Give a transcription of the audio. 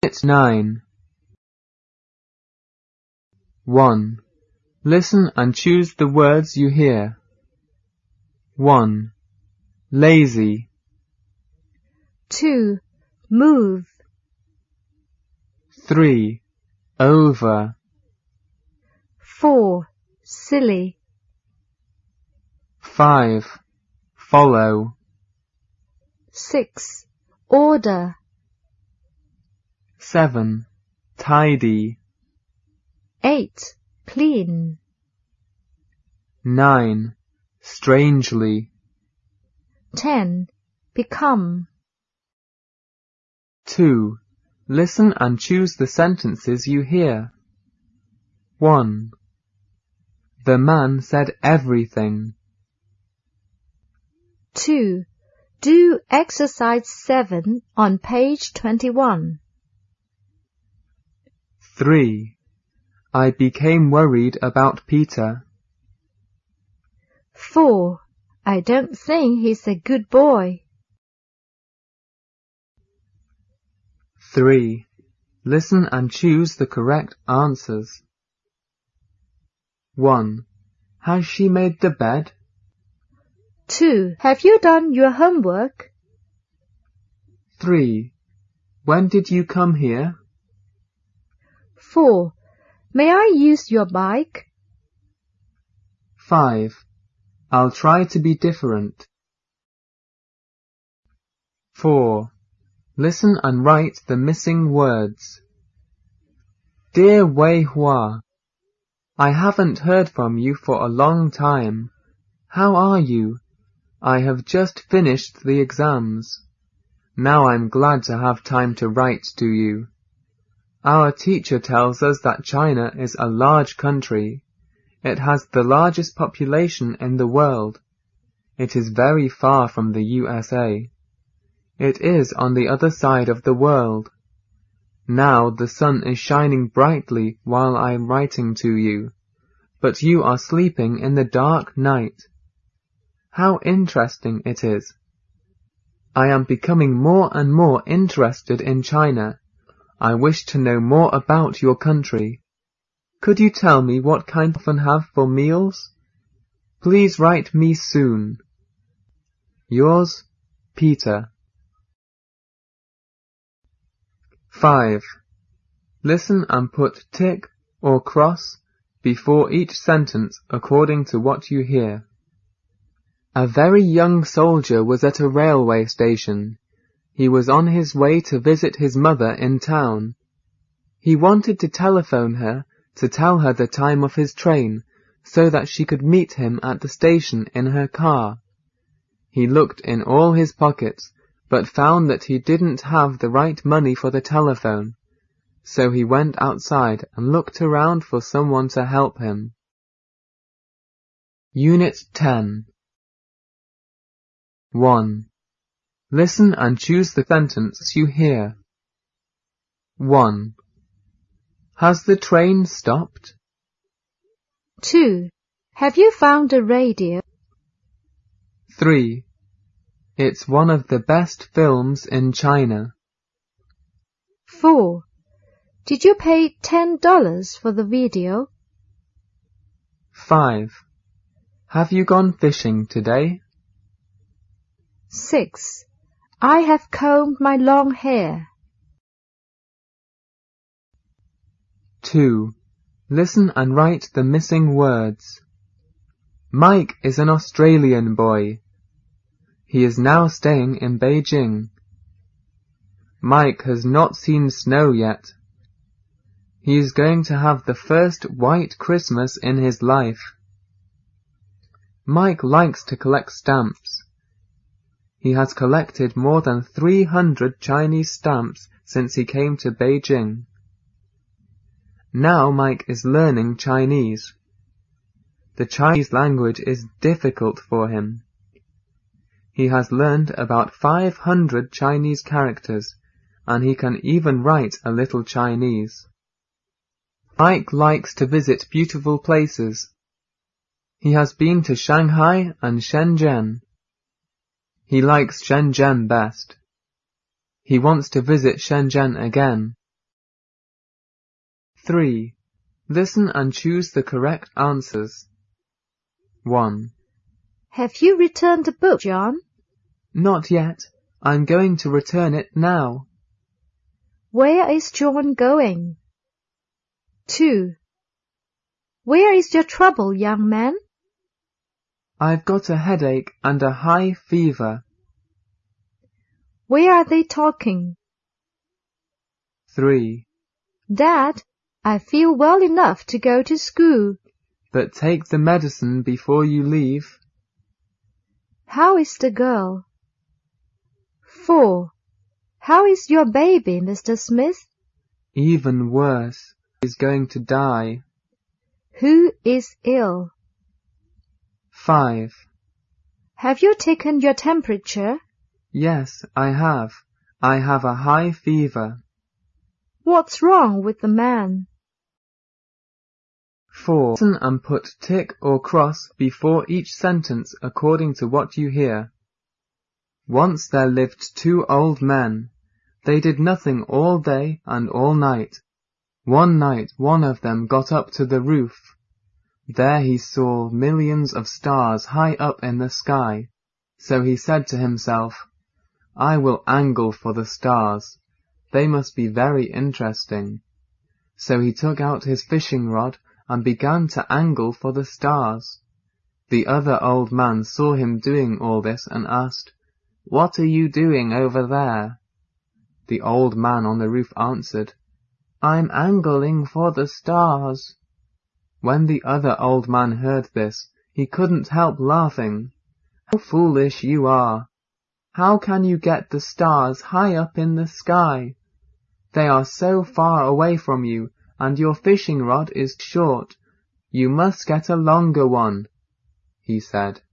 It's 9. 1. Listen and choose the words you hear. 1. Lazy. 2. Move. 3. Over. 4. Silly. 5. Follow. 6. Order. 7. Tidy. 8. Clean. 9. Strangely. 10. Become. 2. Listen and choose the sentences you hear. 1. The man said everything. 2. Do exercise 7 on page 21. 3. I became worried about Peter. 4. I don't think he's a good boy. 3. Listen and choose the correct answers. 1. Has she made the bed? 2. Have you done your homework? 3. When did you come here? 4. May I use your bike? 5. I'll try to be different. 4. Listen and write the missing words. Dear Wei Hua, I haven't heard from you for a long time. How are you? I have just finished the exams. Now I'm glad to have time to write to you. Our teacher tells us that China is a large country. It has the largest population in the world. It is very far from the USA. It is on the other side of the world. Now the sun is shining brightly while I am writing to you, but you are sleeping in the dark night. How interesting it is. I am becoming more and more interested in China. I wish to know more about your country. Could you tell me what kind you often have for meals? Please write me soon. Yours, Peter. 5. Listen and put tick or cross before each sentence according to what you hear. A very young soldier was at a railway station. He was on his way to visit his mother in town. He wanted to telephone her to tell her the time of his train so that she could meet him at the station in her car. He looked in all his pockets, but found that he didn't have the right money for the telephone, so he went outside and looked around for someone to help him. Unit 10. 1. Listen and choose the sentence you hear. 1. Has the train stopped? 2. Have you found a radio? 3. It's one of the best films in China. 4. Did you pay $10 for the video? 5. Have you gone fishing today? 6. I have combed my long hair. 2. Listen and write the missing words. Mike is an Australian boy. He is now staying in Beijing. Mike has not seen snow yet. He is going to have the first white Christmas in his life. Mike likes to collect stamps. He has collected more than 300 Chinese stamps since he came to Beijing. Now Mike is learning Chinese. The Chinese language is difficult for him. He has learned about 500 Chinese characters, and he can even write a little Chinese. Mike likes to visit beautiful places. He has been to Shanghai and Shenzhen. He likes Shenzhen best. He wants to visit Shenzhen again. 3. Listen and choose the correct answers. 1. Have you returned the book, John? Not yet. I'm going to return it now. Where is John going? 2. Where is your trouble, young man? I've got a headache and a high fever. Where are they talking? 3. Dad, I feel well enough to go to school. But take the medicine before you leave. How is the girl? 4. How is your baby, Mr. Smith? Even worse. He's going to die. Who is ill? 5. Have you taken your temperature? Yes, I have. I have a high fever. What's wrong with the man? 4. Listen and put tick or cross before each sentence according to what you hear. Once there lived 2 old men. They did nothing all day and all night. One night one of them got up to the roof. There he saw millions of stars high up in the sky. So he said to himself, I will angle for the stars. They must be very interesting. So he took out his fishing rod and began to angle for the stars. The other old man saw him doing all this and asked, What are you doing over there? The old man on the roof answered, I'm angling for the stars. When the other old man heard this, he couldn't help laughing. How foolish you are! How can you get the stars high up in the sky? They are so far away from you, and your fishing rod is short. You must get a longer one, he said.